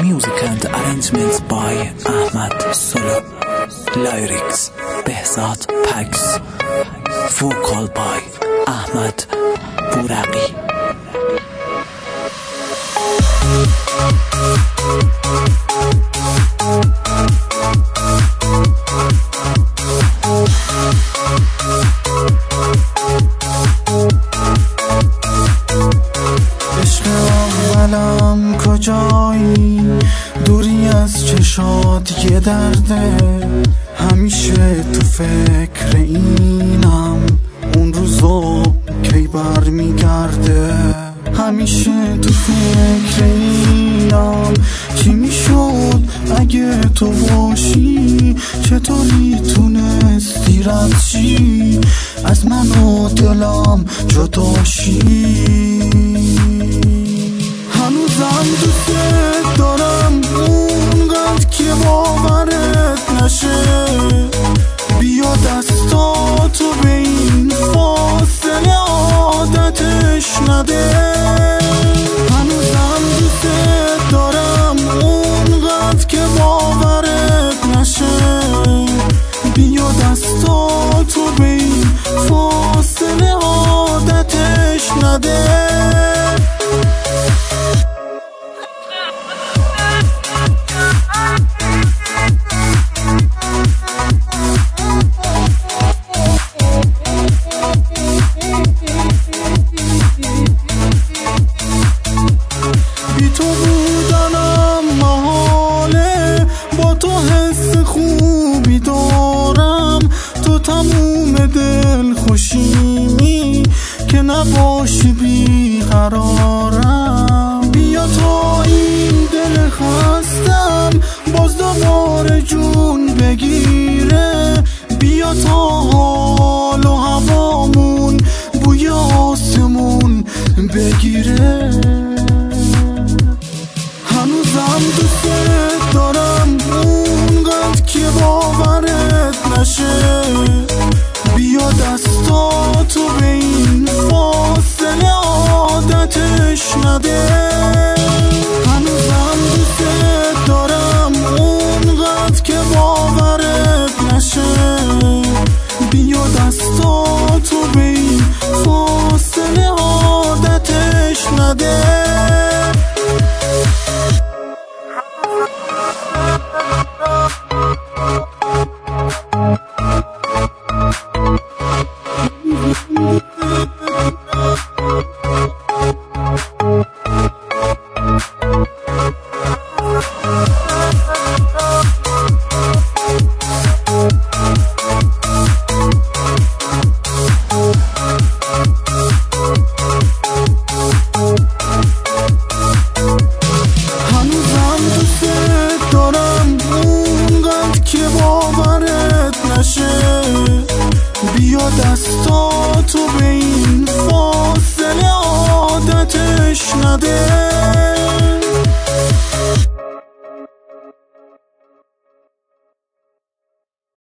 Music and arrangements by Ahmad Solo. Lyrics Behzad Pax. Vocal by Ahmad Buraqi. اولم کجایی؟ دوری از چشات یه درده، همیشه تو فکر اینم اون روزا کی بر میگرده. همیشه تو فکر اینم چی میشد اگه تو باشی، چطوری تونستی رد شی از من و دلم جداشی. هنوزم دوست دارم اونقدر که باورت نشه، بیا دستاتو به این فاصله عادتش نده. هنوزم دوست دارم اونقدر که باورت نشه، بیا دستاتو به این فاصله عادتش نده. بی تو بودنم محاله، با تو حس خوبی دارم، تو تموم دل خوشیمی که نباشی بی قرارم. بیا تا این دل خستم باز دوباره جون بگیره، بیا تا حال و هوامون بوی آسمون بگیره. هنوزم دوست دارم اونقدر که باورت نشه، بیا دستاتو به این فاصله عادتش نده. هنوزم دوست دارم اونقدر که باورت نشه، بیا دستاتو به این فاصله عادتش نده.